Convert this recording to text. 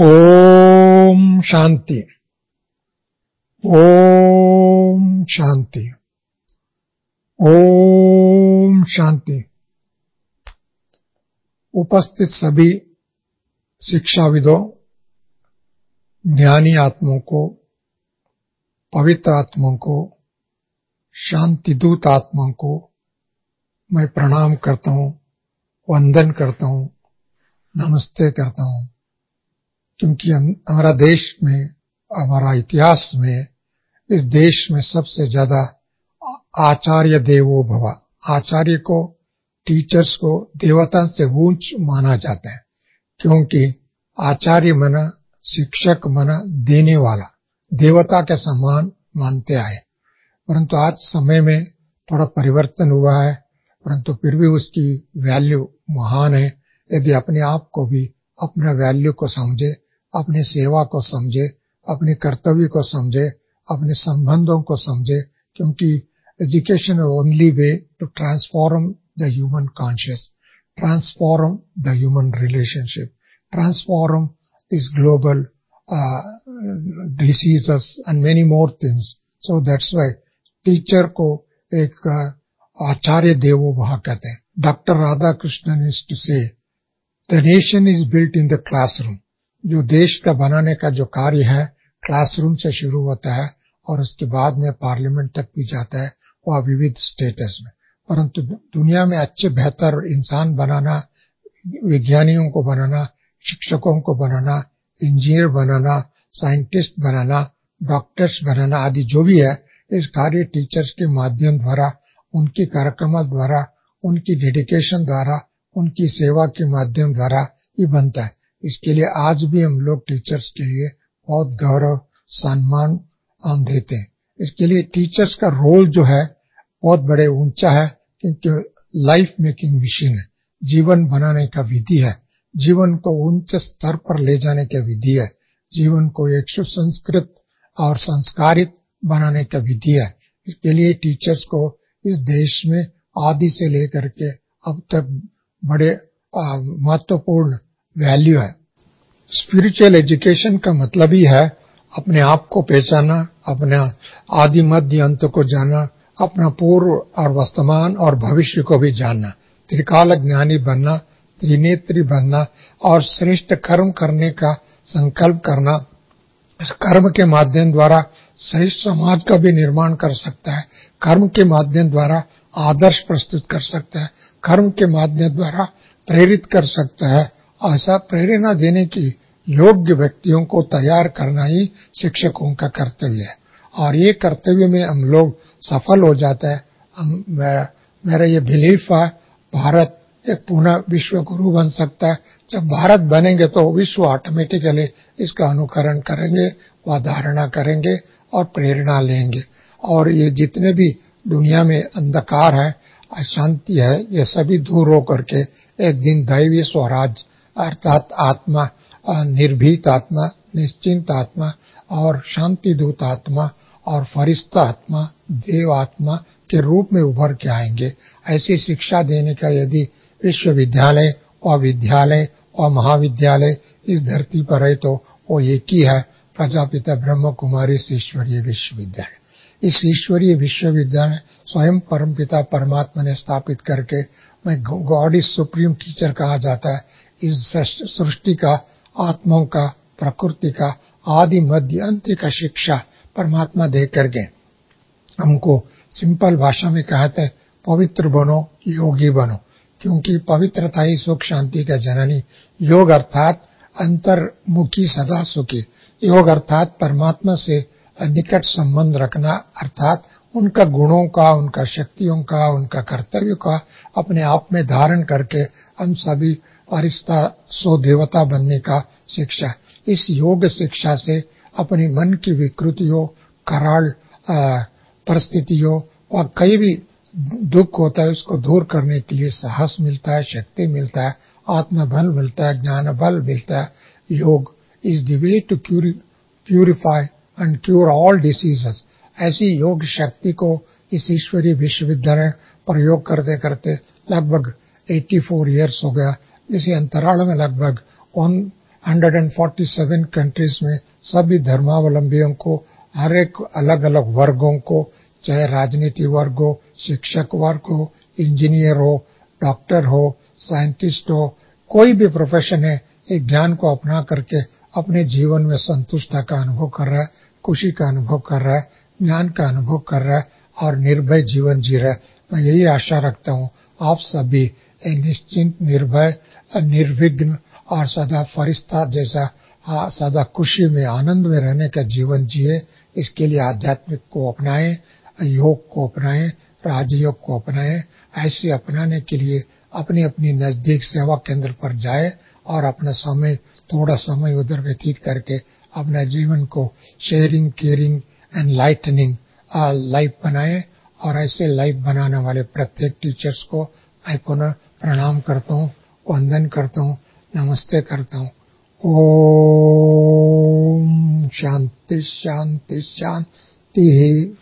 ओम शांति। ओम शांति। ओम शांति। उपस्थित सभी शिक्षाविदों, ज्ञानी आत्माओं को, पवित्र आत्माओं को, शांति दूत आत्माओं को मैं प्रणाम करता हूं, वंदन करता हूं, नमस्ते करता हूं। क्योंकि हमारा देश में, हमारा इतिहास में, इस देश में सबसे ज्यादा आचार्य देवो भव, आचार्य को, टीचर्स को देवता से ऊंच माना जाता है। क्योंकि आचार्य मना, शिक्षक मना देने वाला, देवता के समान मानते आए। परंतु आज समय में थोड़ा परिवर्तन हुआ है, परंतु फिर भी उसकी वैल्यू महान है। यदि अपने आप को भी अपने वैल्यू को समझे, अपनी सेवा को समझे, अपने कर्तव्य को समझे, अपने संबंधों को समझे। क्योंकि education is only way to transform the human conscious, transform the human relationship, transform this global diseases and many more things. So that's why teacher को एक आचार्य देवो भव कहते हैं। Doctor Radhakrishnan used to say, the nation is built in the classroom. जो देश का बनाने का जो कार्य है क्लासरूम से शुरू होता है और उसके बाद में पार्लियामेंट तक भी जाता है, वह विविध स्टेटस में। परंतु दुनिया में अच्छे बेहतर इंसान बनाना, विज्ञानियों को बनाना, शिक्षकों को बनाना, इंजीनियर बनाना, साइंटिस्ट बनाना, डॉक्टर्स बनाना आदि जो भी है, इस कार्य टीचर्स के माध्यम द्वारा, उनकी कार्यक्रम द्वारा, उनकी डेडिकेशन द्वारा, उनकी सेवा के माध्यम द्वारा ही बनता है। इसके लिए आज भी हम लोग टीचर्स के लिए बहुत गौरव सम्मान देते हैं। इसके लिए टीचर्स का रोल जो है बहुत बड़े ऊंचा है। क्योंकि लाइफ मेकिंग मशीन है, जीवन बनाने का विधि है, जीवन को उच्च स्तर पर ले जाने का विधि है, जीवन को एक सुसंस्कृत और संस्कारित बनाने का विधि है। इसके लिए टीचर्स को इस देश में आदि से लेकर के अब तक बड़े महत्वपूर्ण वैल्यू है। स्पिरिचुअल एजुकेशन का मतलब ही है अपने आप को पहचाना, अपने आदि मध्य अंत को जानना, अपना पूर्व और वर्तमान और भविष्य को भी जानना, त्रिकाल ज्ञानी बनना, त्रिनेत्री बनना और श्रेष्ठ कर्म करने का संकल्प करना। इस कर्म के माध्यम द्वारा श्रेष्ठ समाज का भी निर्माण कर सकता है, कर्म के माध्यम द्वारा आदर्श प्रस्तुत कर सकता है, कर्म के माध्यम द्वारा प्रेरित कर सकता है। ऐसा प्रेरणा देने की योग्य व्यक्तियों को तैयार करना ही शिक्षकों का कर्तव्य है। और ये कर्तव्य में हम लोग सफल हो जाता है। मेरा ये बिलीफ है, भारत एक पुनः विश्व गुरु बन सकता है। जब भारत बनेंगे तो विश्व ऑटोमेटिकली इसका अनुकरण करेंगे, वह धारणा करेंगे और प्रेरणा लेंगे। और ये जितने भी दुनिया में अंधकार है, अशांति है, ये सभी दूर हो करके एक दिन दैवी स्वराज अर्थात आत्मा, निर्भीत आत्मा, निश्चिंत आत्मा और शांति दूत आत्मा और फरिश्ता आत्मा, देव आत्मा के रूप में उभर के आएंगे। ऐसी शिक्षा देने का यदि विश्वविद्यालय और विद्यालय और महाविद्यालय इस धरती पर है तो वो एक ही है, प्रजापिता ब्रह्म कुमारी ईश्वरीय विश्वविद्यालय। इस ईश्वरीय विश्वविद्यालय स्वयं परमपिता परमात्मा ने स्थापित करके, मैं गॉड इज सुप्रीम टीचर कहा जाता है। इस सृष्टि का, आत्माओं का, प्रकृति का आदि मध्य अंत का शिक्षा परमात्मा दे करके हमको सिंपल भाषा में कहते हैं, पवित्र बनो, योगी बनो। क्योंकि पवित्रता ही सुख शांति का जननी। योग अर्थात अंतर्मुखी सदा सुखी, योग अर्थात परमात्मा से निकट संबंध रखना, अर्थात उनका गुणों का, उनका शक्तियों का, उनका कर्तव्य का अपने आप में धारण करके हम सभी फरिश्ता सो देवता बनने का शिक्षा। इस योग शिक्षा से अपने मन की विकृतियों, कराल परिस्थितियों और कई भी दुख होता है उसको दूर करने के लिए साहस मिलता है, शक्ति मिलता है, आत्मबल मिलता है, ज्ञान बल मिलता है। Yoga is the way to purify and cure all diseases. ऐसी योग शक्ति को इस ईश्वरीय विश्वविद्यालय प्रयोग करते करते लगभग 84 इयर्स हो गया। इसी अंतराल में लगभग 147 कंट्रीज में सभी धर्मावलंबियों को, हर एक अलग अलग वर्गों को, चाहे राजनीति वर्ग हो, शिक्षक वर्ग हो, इंजीनियर हो, डॉक्टर हो, साइंटिस्ट हो, कोई भी प्रोफेशन है, एक ज्ञान को अपना करके अपने जीवन में संतुष्टता का अनुभव कर रहा है, खुशी का अनुभव कर रहा है, ज्ञान का अनुभव कर रहा है और निर्भय जीवन जी रहा है। मैं यही आशा रखता हूँ आप सभी एक निश्चिंत, निर्भय, निर्विघ्न और सदा फरिश्ता जैसा सदा खुशी में, आनंद में रहने का जीवन जिए। इसके लिए आध्यात्मिक को अपनाएं, योग को अपनाएं, राजयोग को अपनाएं। ऐसे अपनाने के लिए अपनी अपनी नजदीक सेवा केंद्र पर जाए और अपना समय, थोड़ा समय उधर व्यतीत करके अपना जीवन को शेयरिंग, केयरिंग, एनलाइटनिंग लाइफ बनाएं। और ऐसे लाइफ बनाने वाले प्रत्येक टीचर्स को मैं पुनः प्रणाम करता हूँ, वंदन करता हूँ, नमस्ते करता हूँ। ओम शांति शांति शांति।